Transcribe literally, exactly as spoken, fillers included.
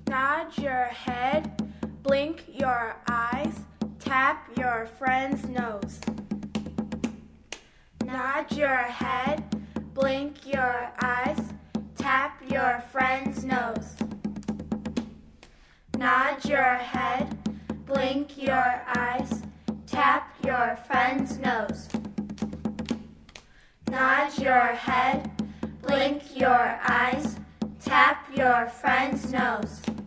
Nod your head, blink your eyes, tap your friend's nose. Nod your head, blink your eyes, tap your friend's nose. Nod your head, blink your eyes, tap your friend's nose. Nod your head, blink your eyes, tap your friend's nose.